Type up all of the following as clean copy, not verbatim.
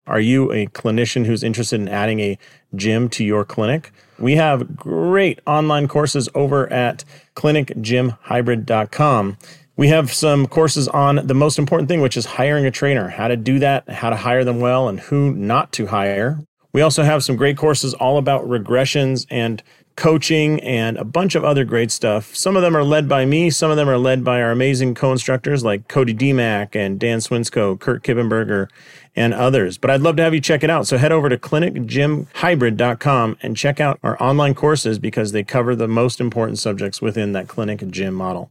Are you a clinician who's interested in adding a gym to your clinic? We have great online courses over at clinicgymhybrid.com. We have some courses on the most important thing, which is hiring a trainer, how to do that, how to hire them well, and who not to hire. We also have some great courses all about regressions and coaching and a bunch of other great stuff. Some of them are led by me. Some of them are led by our amazing co-instructors like Cody DeMack and Dan Swinsko, Kurt Kippenberger, and others. But I'd love to have you check it out. So head over to clinicgymhybrid.com and check out our online courses because they cover the most important subjects within that clinic gym model.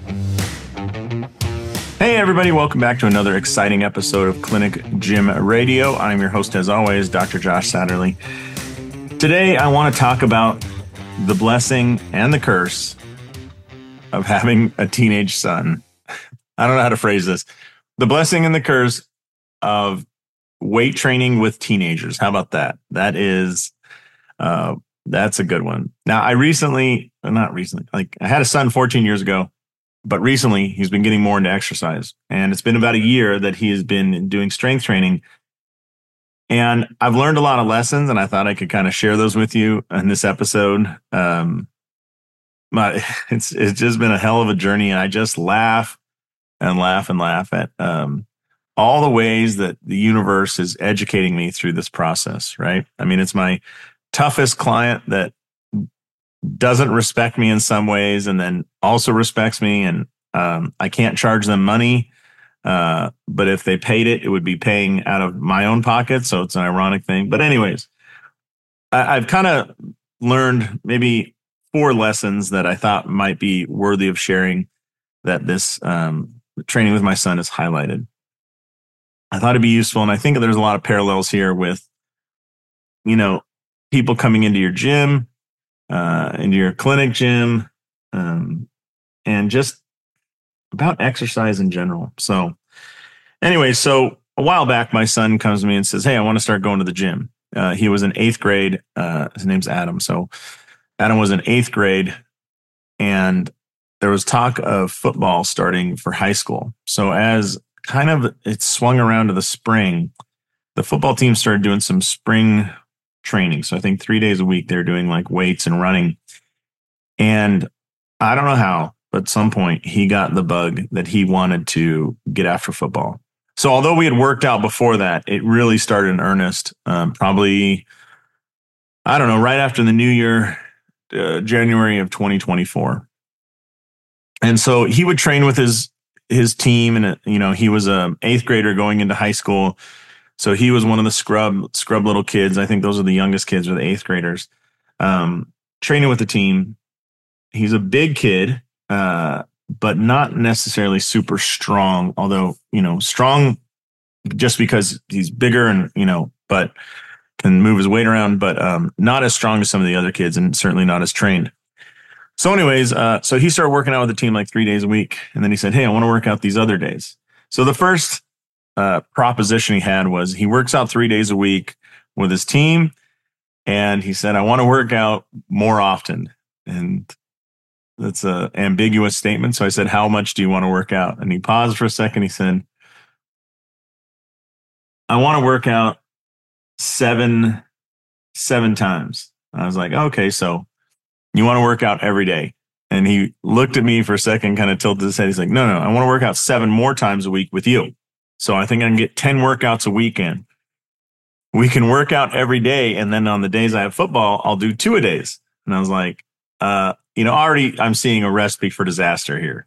Hey everybody, welcome back to another exciting episode of Clinic Gym Radio. I'm your host as always, Dr. Josh Satterley. Today I want to talk about the blessing and the curse of having a teenage son. I don't know how to phrase this. The blessing and the curse of weight training with teenagers. How about that? That's a good one. Now I had a son 14 years ago. But recently, he's been getting more into exercise. And it's been about a year that he has been doing strength training. And I've learned a lot of lessons, and I thought I could kind of share those with you in this episode. But it's just been a hell of a journey, and I just laugh and laugh and laugh at all the ways that the universe is educating me through this process, right? I mean, it's my toughest client that doesn't respect me in some ways and then also respects me. And I can't charge them money. But if they paid it, it would be paying out of my own pocket. So it's an ironic thing. But anyways, I've kind of learned maybe 4 lessons that I thought might be worthy of sharing that this training with my son has highlighted. I thought it'd be useful. And I think there's a lot of parallels here with, people coming into your gym, into your clinic gym, and just about exercise in general. So anyway, so a while back, my son comes to me and says, "Hey, I want to start going to the gym." He was in 8th grade. His name's Adam. So Adam was in 8th grade, and there was talk of football starting for high school. So as kind of it swung around to the spring, the football team started doing some spring training. So I think 3 days a week, they're doing like weights and running. And I don't know how, but at some point he got the bug that he wanted to get after football. So although we had worked out before that, it really started in earnest, probably, I don't know, right after the new year, January of 2024. And so he would train with his team, and he was a 8th grader going into high school. So he was one of the scrub little kids. I think those are the youngest kids, or the 8th graders, training with the team. He's a big kid, but not necessarily super strong, although, strong just because he's bigger and, but can move his weight around, but not as strong as some of the other kids, and certainly not as trained. So anyways, so he started working out with the team like 3 days a week. And then he said, "Hey, I want to work out these other days." So the first proposition he had was he works out 3 days a week with his team. And he said, "I want to work out more often." And that's an ambiguous statement. So I said, "How much do you want to work out?" And he paused for a second. He said, "I want to work out seven times." I was like, "Okay, so you want to work out every day?" And he looked at me for a second, kind of tilted his head. He's like, no, I want to work out 7 more times a week with you. So I think I can get 10 workouts a weekend. We can work out every day. And then on the days I have football, I'll do 2 a days. And I was like, already I'm seeing a recipe for disaster here.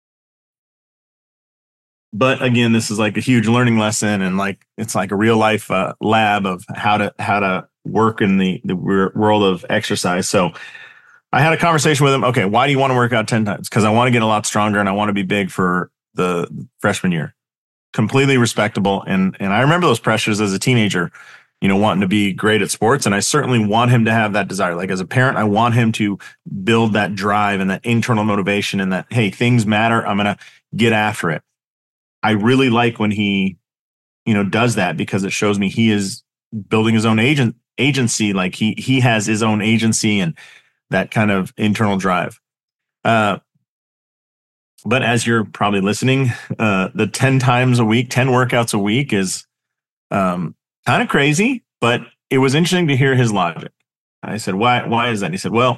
But again, this is like a huge learning lesson, and it's like a real life lab of how to work in the world of exercise. So I had a conversation with him. Okay, why do you want to work out 10 times? Because I want to get a lot stronger and I want to be big for the freshman year. Completely respectable. And I remember those pressures as a teenager, wanting to be great at sports. And I certainly want him to have that desire. Like as a parent, I want him to build that drive and that internal motivation and that, hey, things matter. I'm going to get after it. I really like when he, does that, because it shows me he is building his own agency. Like he has his own agency and that kind of internal drive. But as you're probably listening, the 10 times a week, 10 workouts a week is kind of crazy, but it was interesting to hear his logic. I said, why is that? And he said, well,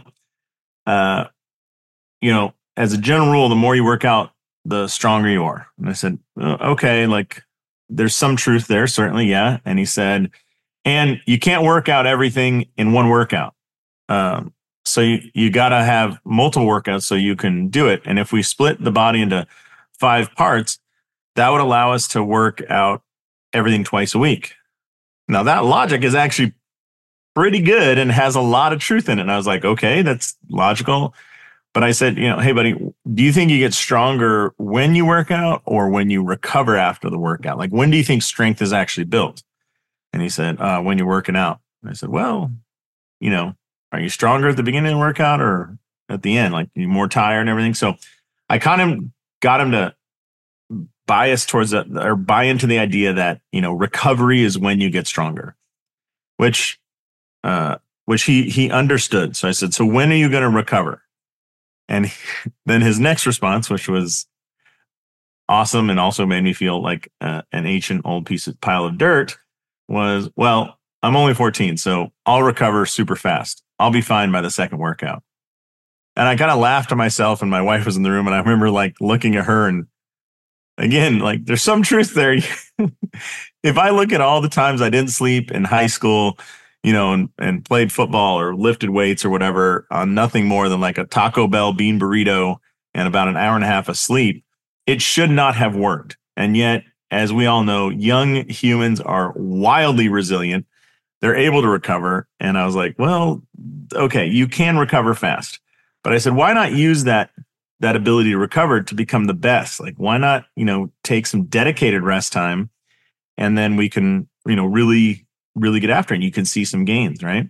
as a general rule, the more you work out, the stronger you are. And I said, okay, like there's some truth there, certainly. Yeah. And he said, and you can't work out everything in one workout. So you got to have multiple workouts so you can do it. And if we split the body into 5 parts, that would allow us to work out everything twice a week. Now that logic is actually pretty good and has a lot of truth in it. And I was like, okay, that's logical. But I said, hey, buddy, do you think you get stronger when you work out or when you recover after the workout? Like, when do you think strength is actually built? And he said, when you're working out. And I said, well, are you stronger at the beginning of the workout or at the end? Like, you're more tired and everything. So I kind of got him to bias towards that, or buy into the idea that, recovery is when you get stronger, which he understood. So I said, so when are you going to recover? And then his next response, which was awesome and also made me feel like an ancient old pile of dirt, was, well, I'm only 14, so I'll recover super fast. I'll be fine by the second workout. And I kind of laughed to myself, and my wife was in the room, and I remember like looking at her, and again, like there's some truth there. If I look at all the times I didn't sleep in high school, and played football or lifted weights or whatever on nothing more than like a Taco Bell bean burrito and about an hour and a half of sleep, it should not have worked. And yet, as we all know, young humans are wildly resilient. They're able to recover. And I was like, well, okay, you can recover fast. But I said, why not use that ability to recover to become the best? Like, why not, take some dedicated rest time, and then we can, really get after it, and you can see some gains, right?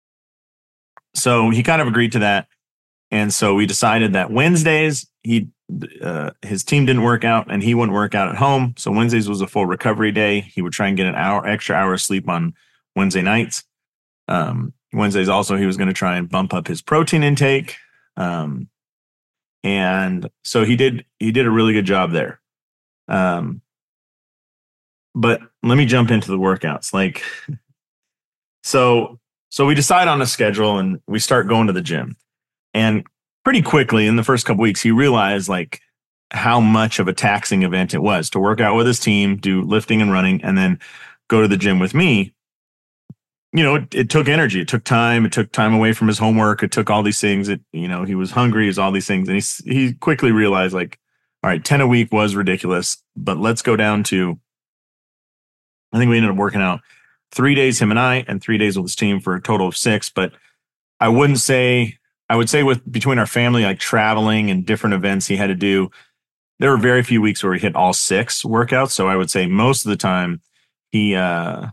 So he kind of agreed to that. And so we decided that Wednesdays, his team didn't work out and he wouldn't work out at home. So Wednesdays was a full recovery day. He would try and get an extra hour of sleep on Wednesday nights. Wednesdays also, he was going to try and bump up his protein intake. And so he did a really good job there. But let me jump into the workouts. Like, so we decide on a schedule and we start going to the gym. And pretty quickly in the first couple weeks, he realized like how much of a taxing event it was to work out with his team, do lifting and running, and then go to the gym with me. It took energy. It took time. It took time away from his homework. It took all these things. He was hungry. It was all these things. And he quickly realized like, all right, 10 a week was ridiculous, but let's go down to, I think we ended up working out 3 days, him and I, and 3 days with his team for a total of 6. But I would say with between our family, like traveling and different events he had to do, there were very few weeks where he hit all 6 workouts. So I would say most of the time he got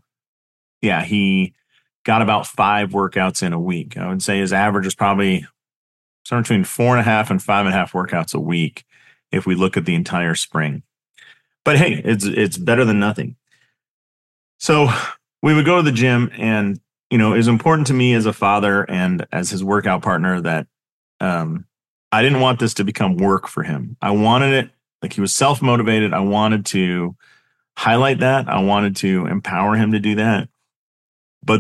about 5 workouts in a week. I would say his average is probably somewhere between 4.5 and 5.5 workouts a week if we look at the entire spring. But hey, it's better than nothing. So we would go to the gym, and, it was important to me as a father and as his workout partner that I didn't want this to become work for him. I wanted it, like, he was self-motivated. I wanted to highlight that. I wanted to empower him to do that. But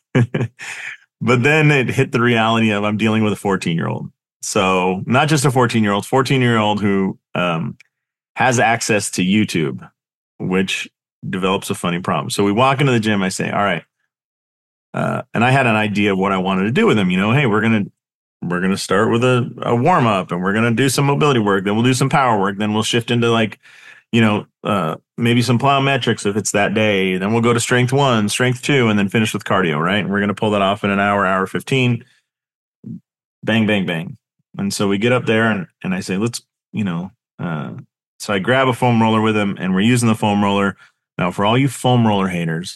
then it hit the reality of I'm dealing with a 14-year-old. So not just a 14-year-old who has access to YouTube, which develops a funny problem. So we walk into the gym. I say, all right. And I had an idea of what I wanted to do with him. Hey, we're going to start with a warm up, and we're going to do some mobility work. Then we'll do some power work. Then we'll shift into maybe some plyometrics if it's that day. Then we'll go to strength 1, strength 2, and then finish with cardio, right? And we're going to pull that off in an hour 15. Bang, bang, bang. And so we get up there and I say, let's, so I grab a foam roller with him, and we're using the foam roller. Now, for all you foam roller haters,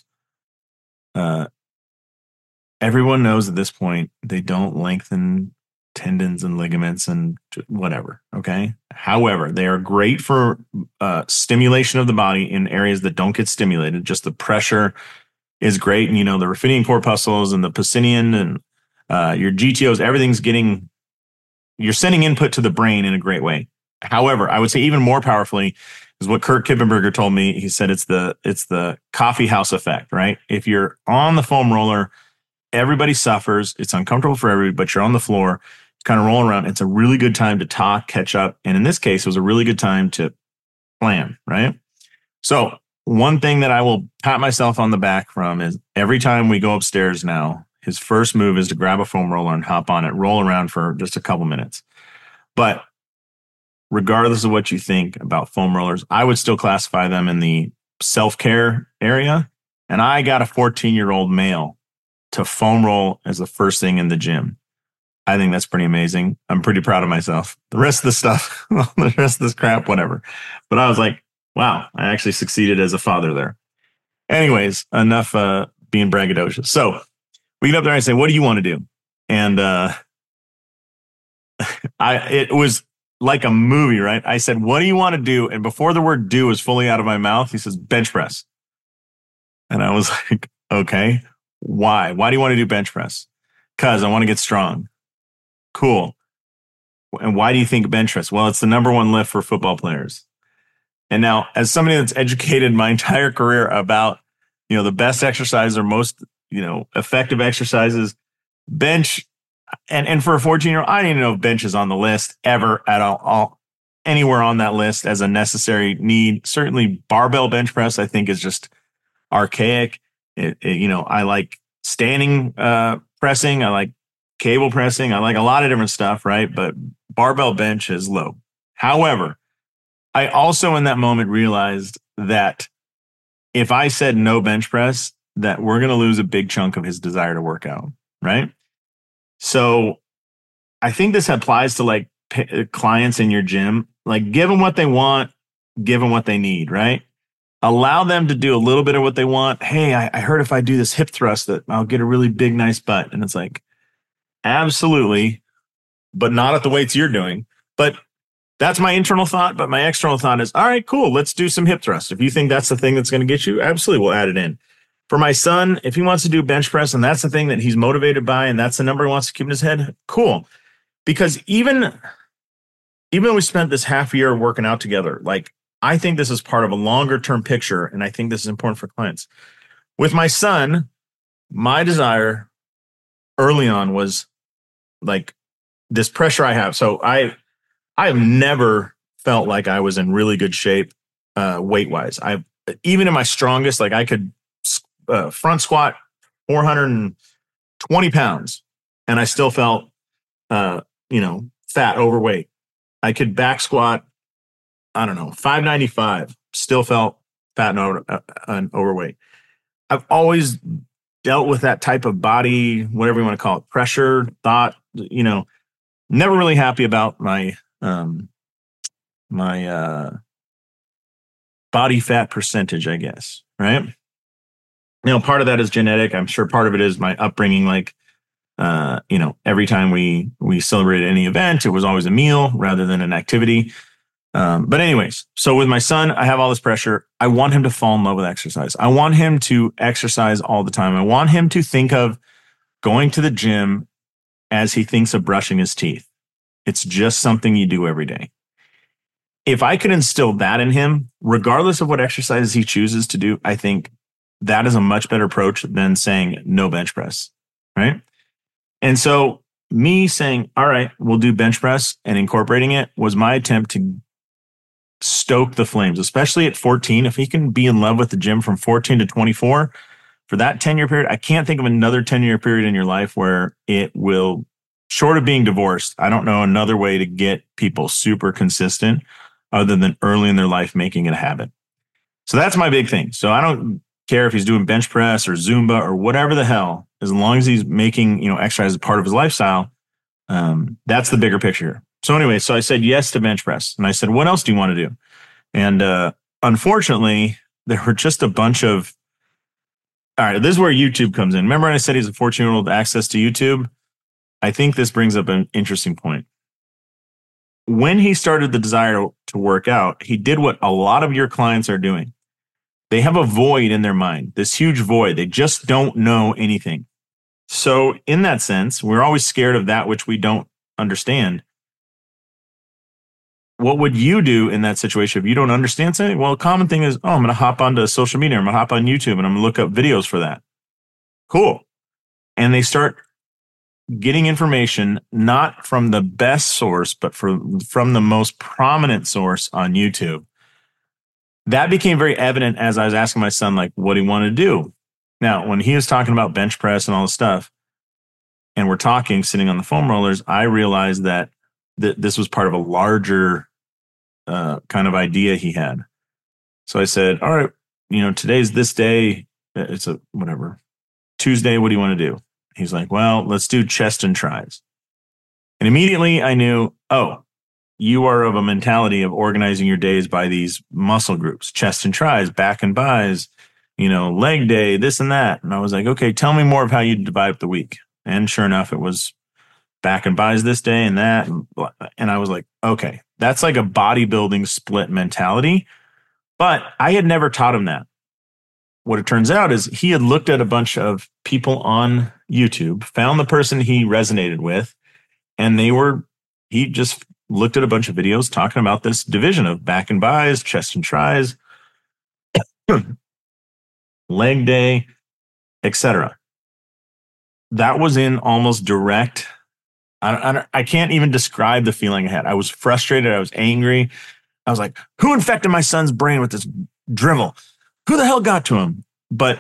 everyone knows at this point they don't lengthen tendons and ligaments and whatever. Okay. However, they are great for stimulation of the body in areas that don't get stimulated. Just the pressure is great. And, the raphidian corpuscles and the Pacinian and your GTOs, everything's you're sending input to the brain in a great way. However, I would say even more powerfully is what Kurt Kippenberger told me. He said it's the coffee house effect, right? If you're on the foam roller, everybody suffers. It's uncomfortable for everybody, but you're on the floor, kind of rolling around. It's a really good time to talk, catch up. And in this case, it was a really good time to plan, right? So one thing that I will pat myself on the back from is every time we go upstairs now, his first move is to grab a foam roller and hop on it, roll around for just a couple minutes. But regardless of what you think about foam rollers, I would still classify them in the self-care area. And I got a 14-year-old male to foam roll as the first thing in the gym. I think that's pretty amazing. I'm pretty proud of myself. The rest of the stuff, the rest of this crap, whatever. But I was like, wow, I actually succeeded as a father there. Anyways, enough being braggadocious. So we get up there and I say, what do you want to do? And it was like a movie, right? I said, what do you want to do? And before the word do was fully out of my mouth, he says, bench press. And I was like, okay, why? Why do you want to do bench press? Because I want to get strong. Cool. And why do you think bench press? Well, it's the number one lift for football players. And now, as somebody that's educated my entire career about, the best exercise or most, effective exercises, bench, and for a 14-year-old, I didn't even know if bench is on the list ever at all, anywhere on that list as a necessary need. Certainly barbell bench press, I think, is just archaic. I like standing pressing. I like cable pressing. I like a lot of different stuff, right? But barbell bench is low. However, I also in that moment realized that if I said no bench press, that we're going to lose a big chunk of his desire to work out, right? So I think this applies to like clients in your gym. Like, give them what they want, give them what they need, right? Allow them to do a little bit of what they want. Hey, I heard if I do this hip thrust that I'll get a really big, nice butt. And it's like, absolutely, but not at the weights you're doing. But that's my internal thought. But my external thought is, all right, cool. Let's do some hip thrust. If you think that's the thing that's going to get you, absolutely, we'll add it in. For my son, if he wants to do bench press and that's the thing that he's motivated by and that's the number he wants to keep in his head, cool. Because even though we spent this half year working out together, like, I think this is part of a longer term picture. And I think this is important for clients. With my son, my desire early on was like this pressure I have. So I have never felt like I was in really good shape weight wise. Even in my strongest, like I could front squat 420 pounds and I still felt, fat, overweight. I could back squat, 595, still felt fat and overweight. I've always dealt with that type of body, whatever you want to call it, pressure, thought, never really happy about my body fat percentage, I guess. Right. Part of that is genetic. I'm sure part of it is my upbringing. Like, every time we celebrated any event, it was always a meal rather than an activity. But anyways, so with my son, I have all this pressure. I want him to fall in love with exercise. I want him to exercise all the time. I want him to think of going to the gym as he thinks of brushing his teeth. It's just something you do every day. If I could instill that in him, regardless of what exercises he chooses to do, I think that is a much better approach than saying no bench press, right? And so me saying, all right, we'll do bench press and incorporating it was my attempt to stoke the flames, especially at 14. If he can be in love with the gym from 14 to 24 for that 10-year period, I can't think of another 10-year period in your life where it will, short of being divorced, I don't know another way to get people super consistent other than early in their life making it a habit. So that's my big thing. So I don't care if he's doing bench press or Zumba or whatever the hell, as long as he's making, exercise a part of his lifestyle. That's the bigger picture. So anyway, so I said yes to bench press. And I said, what else do you want to do? And unfortunately, there were just a bunch of, all right, this is where YouTube comes in. Remember when I said he's a 14-year-old access to YouTube? I think this brings up an interesting point. When he started the desire to work out, he did what a lot of your clients are doing. They have a void in their mind, this huge void. They just don't know anything. So in that sense, we're always scared of that which we don't understand. what would you do in that situation if you don't understand something? Well, a common thing is, I'm going to hop onto social media. I'm going to hop on YouTube and I'm going to look up videos for that. Cool. And they start getting information not from the best source, but from the most prominent source on YouTube. That became very evident as I was asking my son, like, what he wanted to do. Now, when he was talking about bench press and all this stuff, and we're talking, sitting on the foam rollers, I realized that this was part of a larger kind of idea he had. So I said, all right, today's this day. It's a whatever. Tuesday, what do you want to do? He's like, well, let's do chest and tries. And immediately I knew, you are of a mentality of organizing your days by these muscle groups, chest and tries, back and buys, leg day, this and that. And I was like, okay, tell me more of how you divide up the week. And sure enough, it was back and buys this day and that. And I was like, okay, that's like a bodybuilding split mentality. But I had never taught him that. What it turns out is he had looked at a bunch of people on YouTube, found the person he resonated with, and he just looked at a bunch of videos talking about this division of back and buys, chest and tries, leg day, etc. That was in almost direct. I can't even describe the feeling I had. I was frustrated. I was angry. I was like, who infected my son's brain with this drivel? Who the hell got to him? But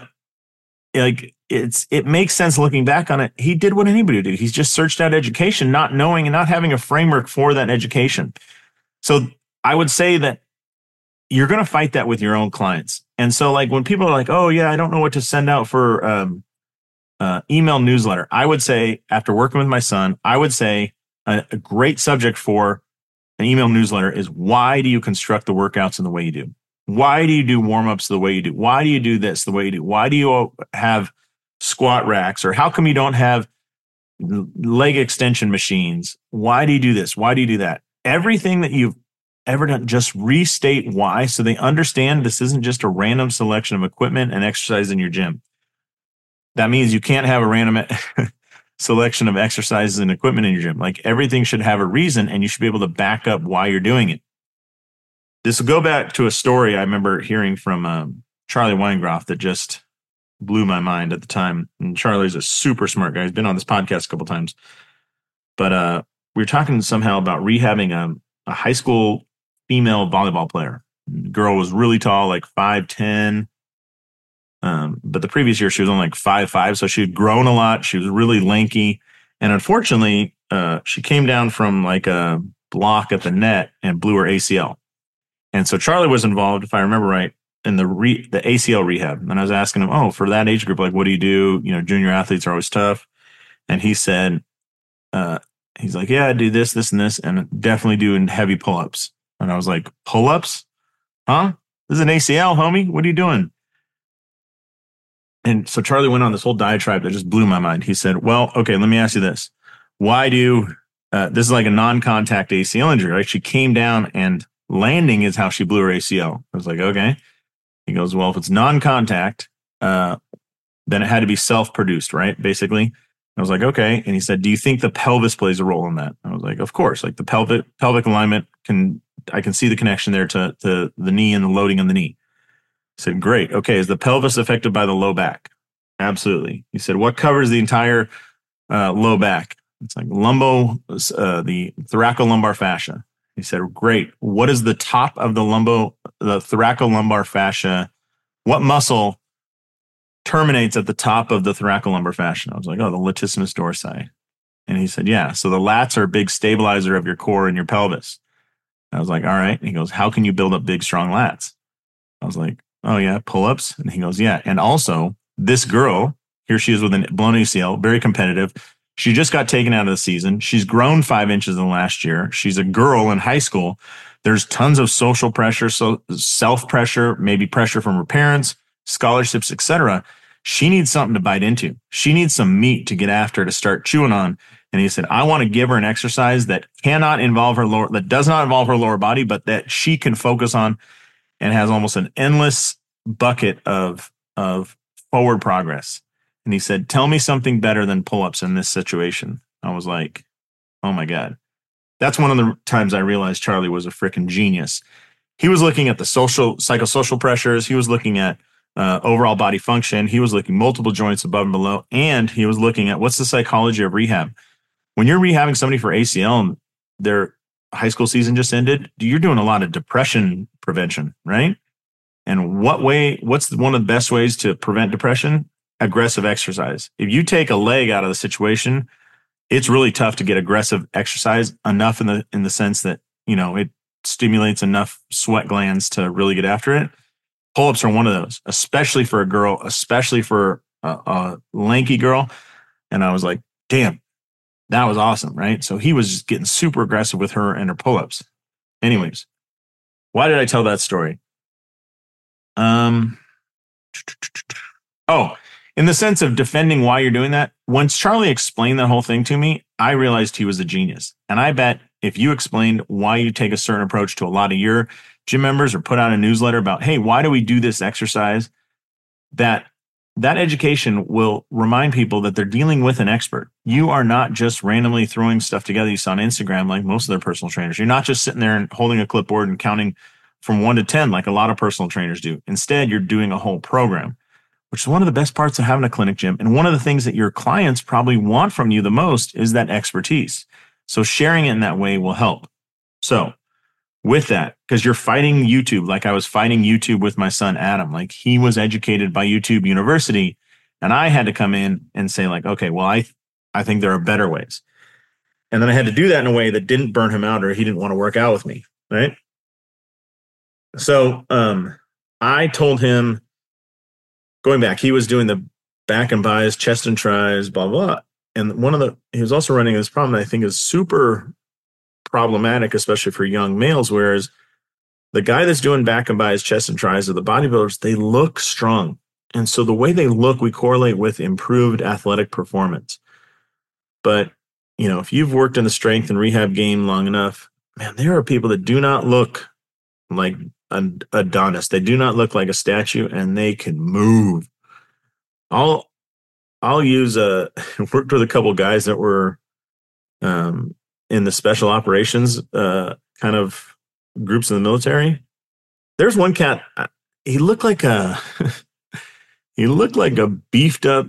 it makes sense looking back on it. He did what anybody would do. He's just searched out education, not knowing and not having a framework for that education. So I would say that you're going to fight that with your own clients. And so like when people are like, oh yeah, I don't know what to send out for email newsletter. I would say, after working with my son, I would say a great subject for an email newsletter is, why do you construct the workouts in the way you do? Why do you do warm-ups the way you do? Why do you do this the way you do? Why do you have squat racks? Or how come you don't have leg extension machines? Why do you do this? Why do you do that? Everything that you've ever done, just restate why, so they understand this isn't just a random selection of equipment and exercise in your gym. That means you can't have a random selection of exercises and equipment in your gym. Like, everything should have a reason, and you should be able to back up why you're doing it. This will go back to a story I remember hearing from Charlie Weingroff that just blew my mind at the time. And Charlie's a super smart guy. He's been on this podcast a couple times. But we were talking somehow about rehabbing a high school female volleyball player. The girl was really tall, like 5'10". But the previous year she was only like 5'5", so she had grown a lot. She was really lanky. And unfortunately, she came down from like a block at the net and blew her ACL. And so Charlie was involved, if I remember right, in the ACL rehab. And I was asking him, for that age group, like, what do you do? Junior athletes are always tough. And he said, he's like, yeah, I do this, this, and this, and definitely doing heavy pull-ups. And I was like, pull-ups? Huh? This is an ACL, homie. What are you doing? And so Charlie went on this whole diatribe that just blew my mind. He said, well, okay, let me ask you this. Why do, this is like a non-contact ACL injury, right? She came down and landing is how she blew her ACL. I was like, okay. He goes, well, if it's non-contact, then it had to be self-produced, right? Basically. I was like, okay. And he said, do you think the pelvis plays a role in that? I was like, of course. Like the pelvic alignment I can see the connection there to the knee and the loading on the knee. I said, great. Okay. Is the pelvis affected by the low back? Absolutely. He said, what covers the entire low back? It's like the thoracolumbar fascia. He said, great. What is the top of the thoracolumbar fascia? What muscle terminates at the top of the thoracolumbar fascia? I was like, the latissimus dorsi. And he said, yeah. So the lats are a big stabilizer of your core and your pelvis. I was like, all right. And he goes, how can you build up big, strong lats? I was like, oh yeah, pull-ups. And he goes, yeah. And also this girl, here she is with a blown ACL, very competitive. She just got taken out of the season. She's grown 5 inches in the last year. She's a girl in high school. There's tons of social pressure, so self-pressure, maybe pressure from her parents, scholarships, etc. She needs something to bite into. She needs some meat to get after, to start chewing on. And he said, I want to give her an exercise that does not involve her lower body, but that she can focus on and has almost an endless bucket of forward progress. And he said, tell me something better than pull-ups in this situation. I was like, oh my God. that's one of the times I realized Charlie was a freaking genius. He was looking at the psychosocial pressures. He was looking at overall body function. He was looking multiple joints above and below. And he was looking at what's the psychology of rehab. When you're rehabbing somebody for ACL and their high school season just ended, you're doing a lot of depression prevention, right? And what's one of the best ways to prevent depression? Aggressive exercise. If you take a leg out of the situation, it's really tough to get aggressive exercise enough in the sense that, it stimulates enough sweat glands to really get after it. Pull-ups are one of those, especially for a girl, especially for a lanky girl. And I was like, damn, that was awesome, right? So he was just getting super aggressive with her and her pull-ups. Anyways, why did I tell that story? In the sense of defending why you're doing that, once Charlie explained that whole thing to me, I realized he was a genius. And I bet if you explained why you take a certain approach to a lot of your gym members or put out a newsletter about, hey, why do we do this exercise? That education will remind people that they're dealing with an expert. You are not just randomly throwing stuff together you saw on Instagram like most of their personal trainers. You're not just sitting there and holding a clipboard and counting from 1 to 10 like a lot of personal trainers do. Instead, you're doing a whole program, which is one of the best parts of having a clinic gym. And one of the things that your clients probably want from you the most is that expertise. So sharing it in that way will help. So with that, because you're fighting YouTube, like I was fighting YouTube with my son, Adam, like he was educated by YouTube University. And I had to come in and say like, okay, well, I think there are better ways. And then I had to do that in a way that didn't burn him out or he didn't want to work out with me. Right. So I told him, going back, he was doing the back and bis, chest and tris, blah, blah. And he was also running this problem that I think is super problematic, especially for young males, whereas the guy that's doing back and bis, chest and tris, or the bodybuilders, they look strong. And so the way they look, we correlate with improved athletic performance. But, if you've worked in the strength and rehab game long enough, man, there are people that do not look like an Adonis. They do not look like a statue, and they can move. I'll use worked with a couple of guys that were in the special operations kind of groups in the military. There's one cat. He looked like a beefed up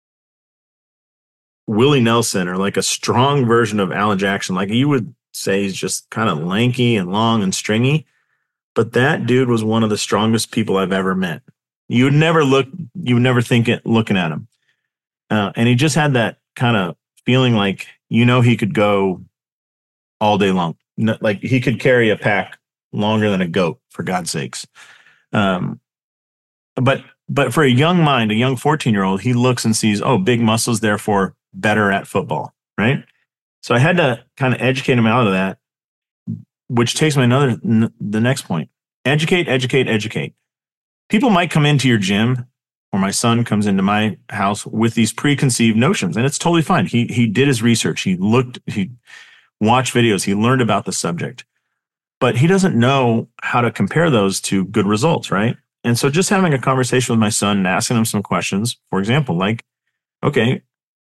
Willie Nelson, or like a strong version of Alan Jackson. Like you would say, he's just kind of lanky and long and stringy. But that dude was one of the strongest people I've ever met. You would never think it looking at him. And he just had that kind of feeling like, he could go all day long. Like he could carry a pack longer than a goat, for God's sakes. But for a young mind, a young 14-year-old, he looks and sees, oh, big muscles, therefore better at football, right? So I had to kind of educate him out of that, which takes me the next point. Educate. People might come into your gym, or my son comes into my house with these preconceived notions, and it's totally fine. He did his research. He watched videos. He learned about the subject, but he doesn't know how to compare those to good results, right? And so just having a conversation with my son and asking him some questions, for example, like, okay,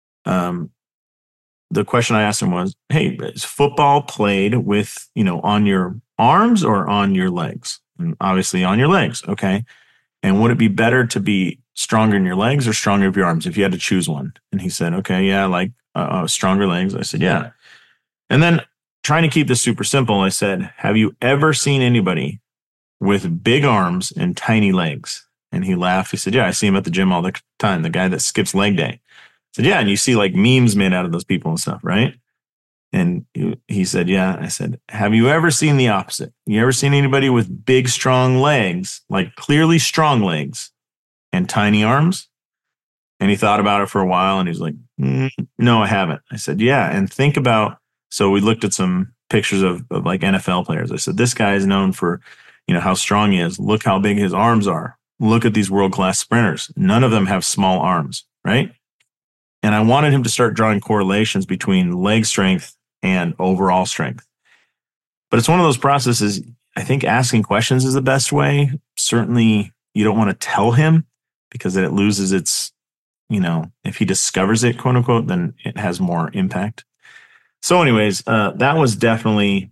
the question I asked him was, hey, is football played with, on your arms or on your legs? And obviously on your legs. Okay. And would it be better to be stronger in your legs or stronger in your arms if you had to choose one? And he said, okay, yeah, like stronger legs. I said, yeah. And then trying to keep this super simple, I said, have you ever seen anybody with big arms and tiny legs? And he laughed. He said, yeah, I see him at the gym all the time. The guy that skips leg day. I said, yeah. And you see like memes made out of those people and stuff, right? And he said, yeah. I said, have you ever seen the opposite? You ever seen anybody with big, strong legs, like clearly strong legs and tiny arms? And he thought about it for a while and he's like, no, I haven't. I said, yeah. And think about, so we looked at some pictures of like NFL players. I said, this guy is known for, how strong he is. Look how big his arms are. Look at these world-class sprinters. None of them have small arms, right? And I wanted him to start drawing correlations between leg strength and overall strength. But it's one of those processes, I think asking questions is the best way. Certainly, you don't want to tell him because then it loses its, if he discovers it, quote unquote, then it has more impact. So anyways, that was definitely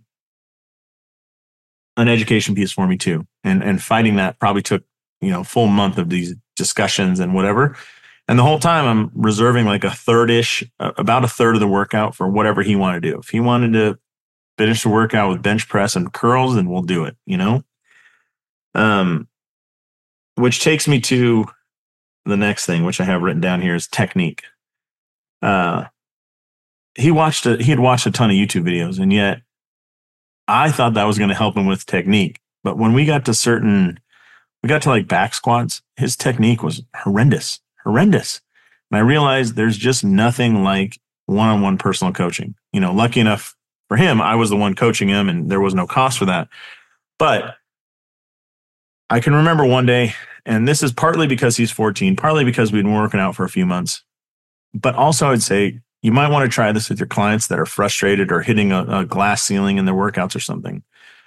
an education piece for me too. And fighting that probably took, full month of these discussions and whatever. And the whole time I'm reserving like about a third of the workout for whatever he wanted to do. If he wanted to finish the workout with bench press and curls, then we'll do it, which takes me to the next thing, which I have written down here, is technique. He had watched a ton of YouTube videos, and yet I thought that was going to help him with technique. But when we got to like back squats, his technique was horrendous. And I realized there's just nothing like one-on-one personal coaching. Lucky enough for him, I was the one coaching him and there was no cost for that. But I can remember one day, and this is partly because he's 14, partly because we'd been working out for a few months. But also I'd say you might want to try this with your clients that are frustrated or hitting a glass ceiling in their workouts or something.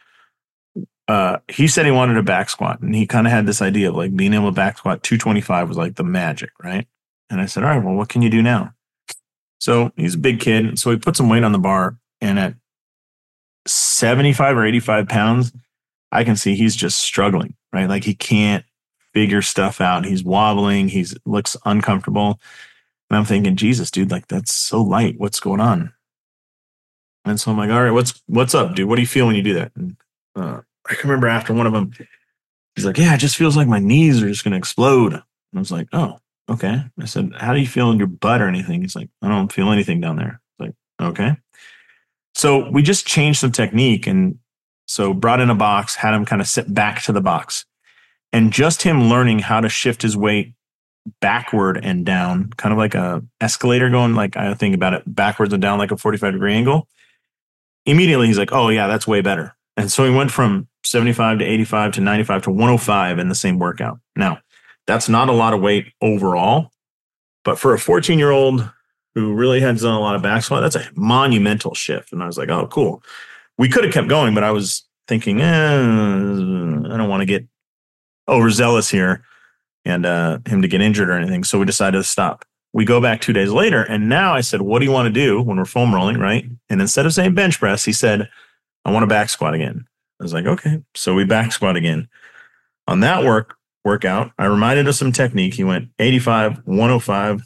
He said he wanted a back squat, and he kind of had this idea of like being able to back squat 225 was like the magic, right? And I said, all right, well, what can you do now? So he's a big kid. So he put some weight on the bar, and at 75 or 85 pounds, I can see he's just struggling, right? Like he can't figure stuff out. He's wobbling. Looks uncomfortable. And I'm thinking, Jesus, dude, like that's so light. What's going on? And so I'm like, all right, what's up, dude? What do you feel when you do that? And, I can remember after one of them, he's like, yeah, it just feels like my knees are just going to explode. And I was like, oh, okay. I said, how do you feel in your butt or anything? He's like, I don't feel anything down there. Like, okay. So we just changed some technique. And so brought in a box, had him kind of sit back to the box, and just him learning how to shift his weight backward and down, kind of like a escalator going, like I think about it backwards and down like a 45-degree angle. Immediately he's like, oh yeah, that's way better. And so he went from 75 to 85 to 95 to 105 in the same workout. Now, that's not a lot of weight overall, but for a 14-year-old who really had done a lot of back squat, that's a monumental shift. And I was like, oh, cool. We could have kept going, but I was thinking, I don't want to get overzealous here and him to get injured or anything. So we decided to stop. We go back 2 days later, and now I said, what do you want to do when we're foam rolling, right? And instead of saying bench press, he said, I want to back squat again. I was like, okay. So we back squat again. On that workout, I reminded of some technique. He went 85, 105,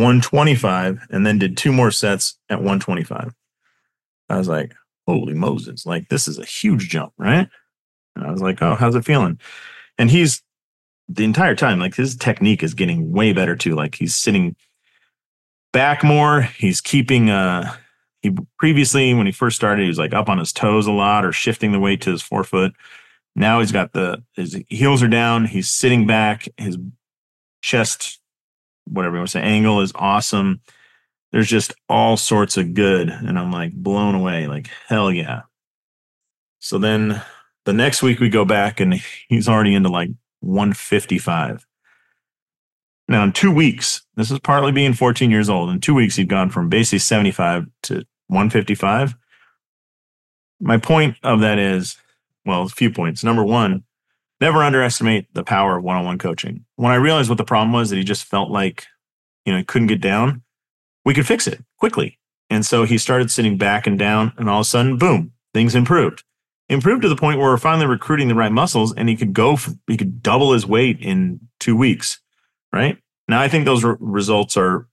125, and then did 2 more sets at 125. I was like, holy Moses, like this is a huge jump, right? And I was like, oh, how's it feeling? And he's the entire time, like his technique is getting way better too. Like he's sitting back more. He's keeping, he previously, when he first started, he was like up on his toes a lot or shifting the weight to his forefoot. Now he's got his heels are down. He's sitting back. His chest, whatever you want to say, angle is awesome. There's just all sorts of good. And I'm like blown away, like, hell yeah. So then the next week we go back and he's already into like 155. Now in 2 weeks, this is partly being 14 years old. In 2 weeks, he'd gone from basically 75 to 155. My point of that is, well, a few points. Number one, never underestimate the power of one-on-one coaching. When I realized what the problem was, that he just felt like, he couldn't get down, we could fix it quickly. And so he started sitting back and down, and all of a sudden, boom, things improved. Improved to the point where we're finally recruiting the right muscles, and he could double his weight in 2 weeks, right? Now, I think those results are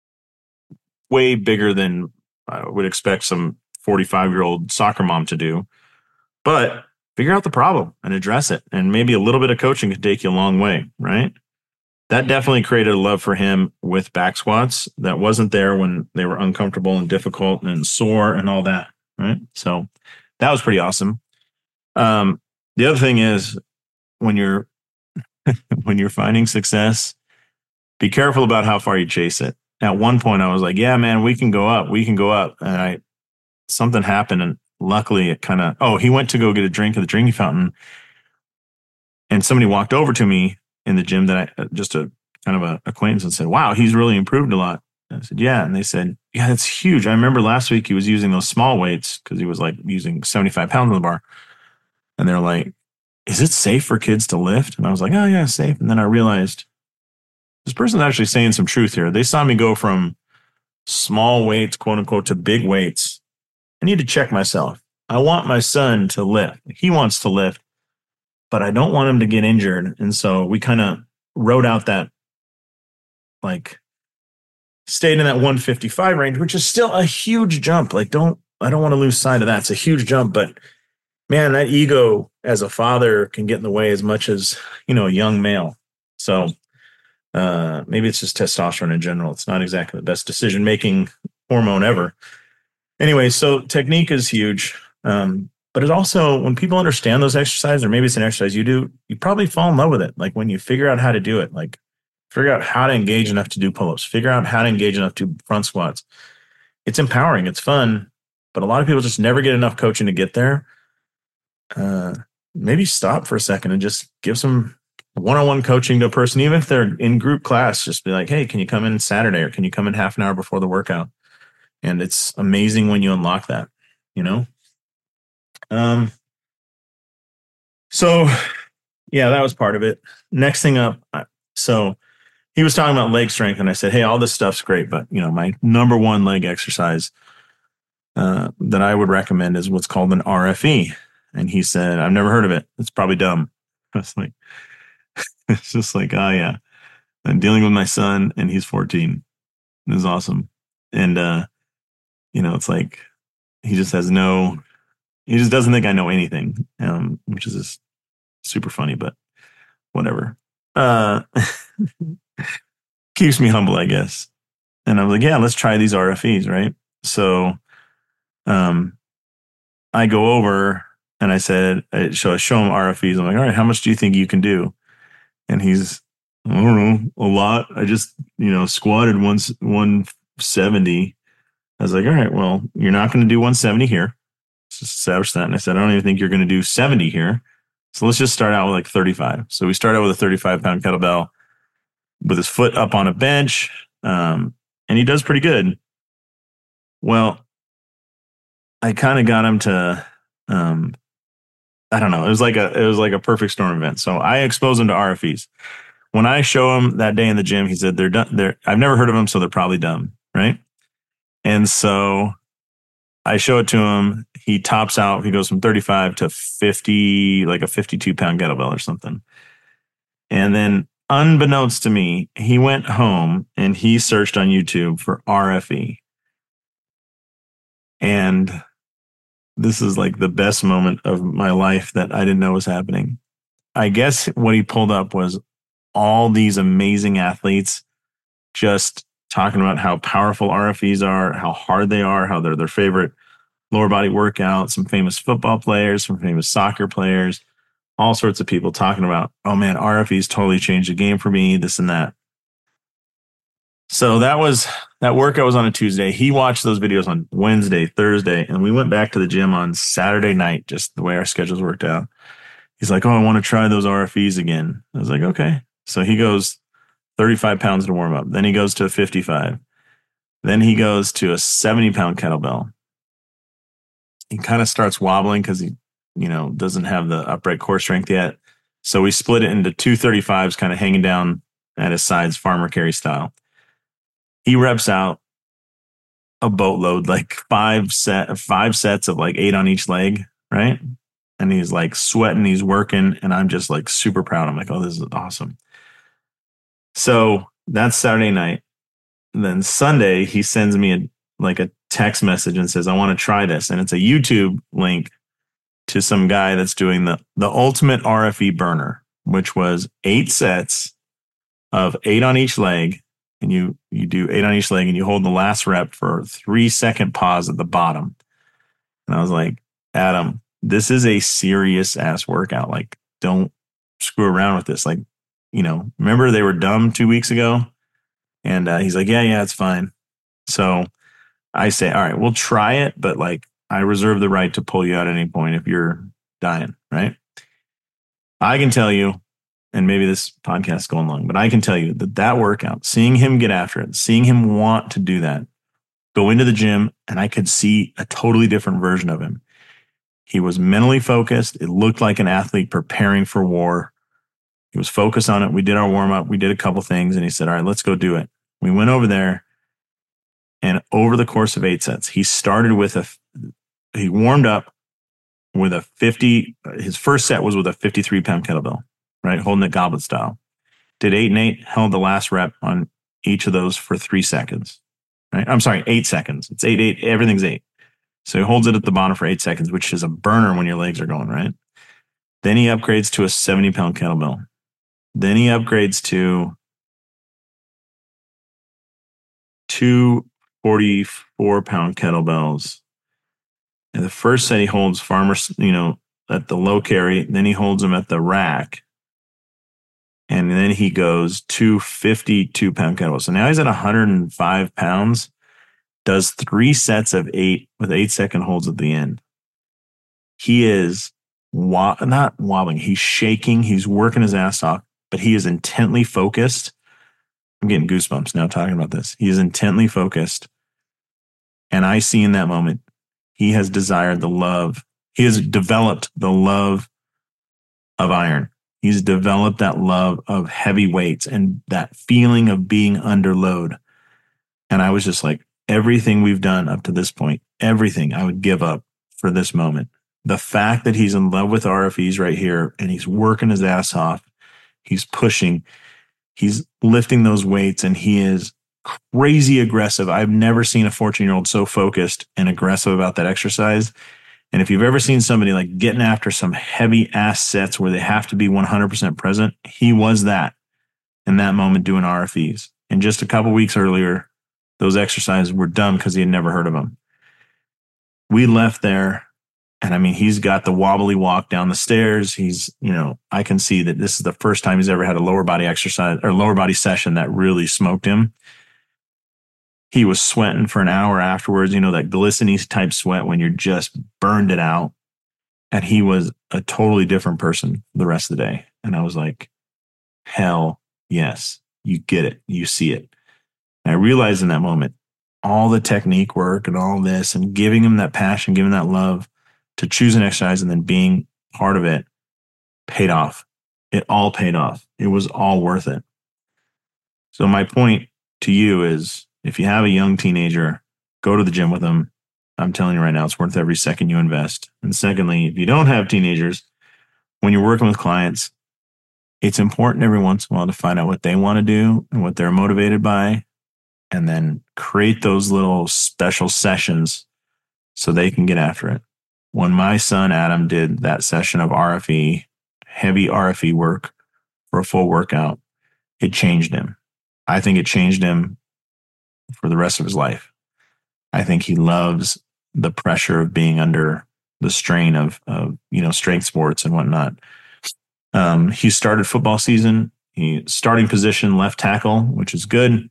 way bigger than I would expect some 45-year-old soccer mom to do. But figure out the problem and address it. And maybe a little bit of coaching could take you a long way, right? That definitely created a love for him with back squats that wasn't there when they were uncomfortable and difficult and sore and all that, right? So that was pretty awesome. The other thing is when you're finding success, be careful about how far you chase it. At one point I was like, yeah, man, we can go up. And something happened, and luckily it he went to go get a drink at the drinking fountain, and somebody walked over to me in the gym that just a kind of a acquaintance, and said, wow, he's really improved a lot. And I said, yeah. And they said, yeah, that's huge. I remember last week he was using those small weights because he was like using 75 pounds on the bar. And they're like, is it safe for kids to lift? And I was like, oh yeah, safe. And then I realized this person's actually saying some truth here. They saw me go from small weights, quote unquote, to big weights I need to check myself. I want my son to lift. He wants to lift, but I don't want him to get injured. And so we kind of wrote out that, like, stayed in that 155 range, which is still a huge jump. Like, I don't want to lose sight of that. It's a huge jump, but man, that ego as a father can get in the way as much as, a young male. So maybe it's just testosterone in general. It's not exactly the best decision-making hormone ever. Anyway, so technique is huge. But it also, when people understand those exercises, or maybe it's an exercise you do, you probably fall in love with it. Like when you figure out how to do it, like figure out how to engage enough to do pull-ups, figure out how to engage enough to do front squats. It's empowering. It's fun. But a lot of people just never get enough coaching to get there. Maybe stop for a second and just give some one-on-one coaching to a person, even if they're in group class. Just be like, hey, can you come in Saturday, or can you come in half an hour before the workout? And it's amazing when you unlock that, So yeah, that was part of it. Next thing up, so he was talking about leg strength, and I said, hey, all this stuff's great, but my number one leg exercise that I would recommend is what's called an RFE. And he said, I've never heard of it. It's probably dumb. I was like, it's just like, oh yeah, I'm dealing with my son and he's 14. This is awesome. And, it's like, he just doesn't think I know anything, which is just super funny, but whatever. Keeps me humble, I guess. And I was like, yeah, let's try these RFEs. Right. So, I go over and I said, I show him RFEs. I'm like, all right, how much do you think you can do? And he's, I don't know, a lot. I just, squatted 170. I was like, all right, well, you're not going to do 170 here. Let's just establish that. And I said, I don't even think you're going to do 70 here. So let's just start out with like 35. So we start out with a 35-pound kettlebell with his foot up on a bench. And he does pretty good. Well, I kind of got him to, I don't know. It was like a perfect storm event. So I expose him to RFEs. When I show him that day in the gym, he said, they're done. I've never heard of them, so they're probably dumb. Right. And so I show it to him. He tops out. He goes from 35 to 50, like a 52-pound kettlebell or something. And then unbeknownst to me, he went home and he searched on YouTube for RFE. And this is like the best moment of my life that I didn't know was happening. I guess what he pulled up was all these amazing athletes just talking about how powerful RFEs are, how hard they are, how they're their favorite lower body workout, some famous football players, some famous soccer players, all sorts of people talking about, oh man, RFEs totally changed the game for me, this and that. So that workout was on a Tuesday. He watched those videos on Wednesday, Thursday, and we went back to the gym on Saturday night, just the way our schedules worked out. He's like, oh, I want to try those RFEs again. I was like, okay. So he goes 35 pounds to warm up. Then he goes to a 55. Then he goes to a 70-pound kettlebell. He kind of starts wobbling because he, doesn't have the upright core strength yet. So we split it into two 35s, kind of hanging down at his sides, farmer carry style. He reps out a boatload, like five sets of like 8 on each leg, right? And he's like sweating, he's working, and I'm just like super proud. I'm like, oh, this is awesome. So that's Saturday night. And then Sunday, he sends me a text message and says, I want to try this. And it's a YouTube link to some guy that's doing the ultimate RFE burner, which was 8 sets of 8 on each leg. And you do 8 on each leg and you hold the last rep for a 3-second pause at the bottom. And I was like, Adam, this is a serious ass workout. Like, don't screw around with this. Like, remember they were dumb 2 weeks ago? And he's like, yeah, it's fine. So I say, all right, we'll try it. But like, I reserve the right to pull you out at any point if you're dying, right? I can tell you, and maybe this podcast is going long, but I can tell you that workout, seeing him get after it, seeing him want to do that, go into the gym, and I could see a totally different version of him. He was mentally focused. It looked like an athlete preparing for war. He was focused on it. We did our warm up. We did a couple things, and he said, all right, let's go do it. We went over there, and over the course of 8 sets, he started with he warmed up with his first set was with a 53-pound kettlebell, right? Holding it goblet style. Did 8 and 8, held the last rep on each of those for 3 seconds, right? I'm sorry, 8 seconds. It's 8, 8, everything's 8. So he holds it at the bottom for 8 seconds, which is a burner when your legs are going, right? Then he upgrades to a 70-pound kettlebell. Then he upgrades to 2 44-pound kettlebells. And the first set he holds farmers, at the low carry. Then he holds them at the rack. And then he goes 2 52-pound kettlebells. So now he's at 105 pounds, does 3 sets of 8 with 8-second holds at the end. He is not wobbling. He's shaking. He's working his ass off, but he is intently focused. I'm getting goosebumps now talking about this. He is intently focused. And I see in that moment, he has desired the love. He has developed the love of iron. He's developed that love of heavy weights and that feeling of being under load. And I was just like, everything we've done up to this point, everything I would give up for this moment. The fact that he's in love with RFEs right here and he's working his ass off, he's pushing, he's lifting those weights, and he is crazy aggressive. I've never seen a 14-year-old so focused and aggressive about that exercise. And if you've ever seen somebody like getting after some heavy ass sets where they have to be 100% present, he was that in that moment doing RFEs. And just a couple weeks earlier, those exercises were done because he had never heard of them. We left there, and I mean, he's got the wobbly walk down the stairs. He's, I can see that this is the first time he's ever had a lower body exercise or lower body session that really smoked him. He was sweating for an hour afterwards, that glistening type sweat when you're just burned it out. And he was a totally different person the rest of the day. And I was like, hell yes, you get it. You see it. And I realized in that moment, all the technique work and all this and giving him that passion, giving that love to choose an exercise and then being part of it paid off. It all paid off. It was all worth it. So my point to you is, if you have a young teenager, go to the gym with them. I'm telling you right now, it's worth every second you invest. And secondly, if you don't have teenagers, when you're working with clients, it's important every once in a while to find out what they want to do and what they're motivated by, and then create those little special sessions so they can get after it. When my son Adam did that session of RFE, heavy RFE work for a full workout, it changed him. I think it changed him for the rest of his life. I think he loves the pressure of being under the strain of strength sports and whatnot. He started football season. Starting position left tackle, which is good.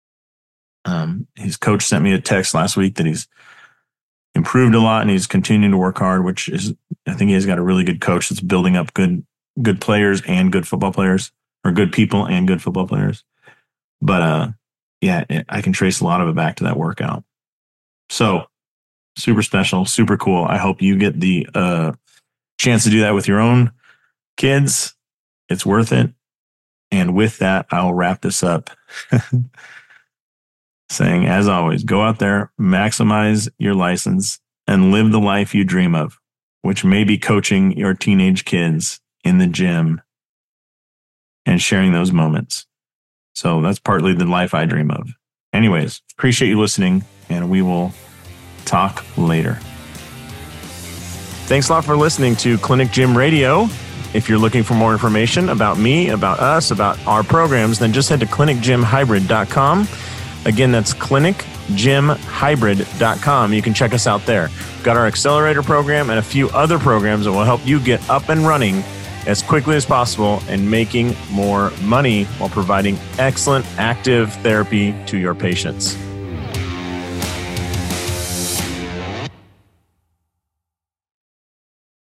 His coach sent me a text last week that he's improved a lot and he's continuing to work hard, which is, I think he has got a really good coach that's building up good players and good football players, or good people and good football players. But I can trace a lot of it back to that workout. So super special, super cool. I hope you get the chance to do that with your own kids. It's worth it. And with that, I'll wrap this up saying, as always, go out there, maximize your license, and live the life you dream of, which may be coaching your teenage kids in the gym and sharing those moments. So that's partly the life I dream of. Anyways, appreciate you listening, and we will talk later. Thanks a lot for listening to Clinic Gym Radio. If you're looking for more information about me, about us, about our programs, then just head to clinicgymhybrid.com. Again, that's clinicgymhybrid.com. You can check us out there. We've got our accelerator program and a few other programs that will help you get up and running as quickly as possible and making more money while providing excellent active therapy to your patients.